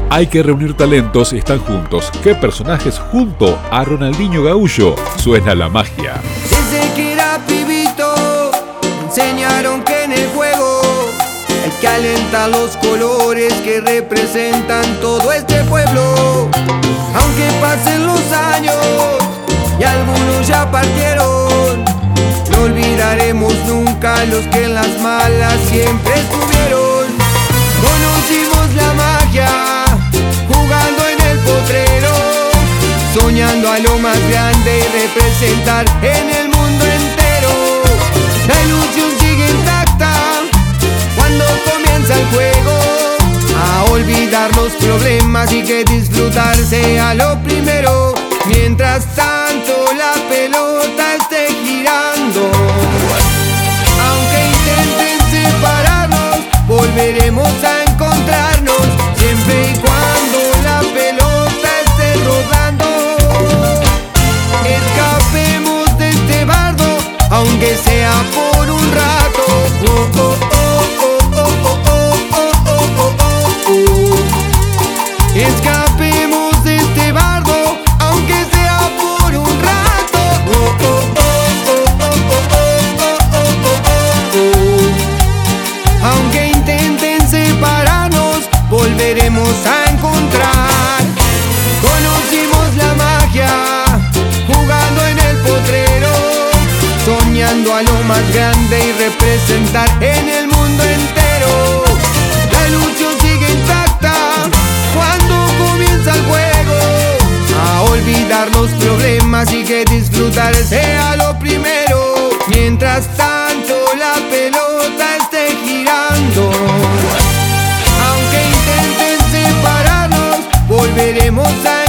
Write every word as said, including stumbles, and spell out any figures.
Hay que reunir talentos y están juntos. ¿Qué personajes junto a Ronaldinho Gaúcho? Suena la magia. Desde que era pibito me enseñaron que en el juego hay que alentar los colores que representan todo este pueblo. Aunque pasen los años y algunos ya partieron, no olvidaremos nunca los que en las malas siempre estuvieron. Conocimos la magia jugando en el potrero, soñando a lo más grande y representar en el mundo entero. La ilusión sigue intacta cuando comienza el juego, a olvidar los problemas y que disfrutar sea lo primero. Mientras tanto la pelota esté girando, aunque intenten separarnos, volveremos a encontrarnos, siempre y cuando la pelota esté rodando. Escapemos de este bardo, aunque sea por un rato. Oh, oh, oh, oh, oh, oh, oh, oh, oh, oh. Escapemos de este bardo, aunque sea por un rato. Oh, oh, oh, oh, oh, oh, oh, oh, oh. Aunque intenten separarnos, volveremos a encontrar. Conocimos la magia jugando en el potrero, soñando a lo más grande y representar en el mundo entero. La ilusión sigue intacta cuando comienza el juego, a olvidar los problemas y que disfrutar sea lo primero. Mientras tanto la pelota esté girando, aunque intenten separarnos, volveremos a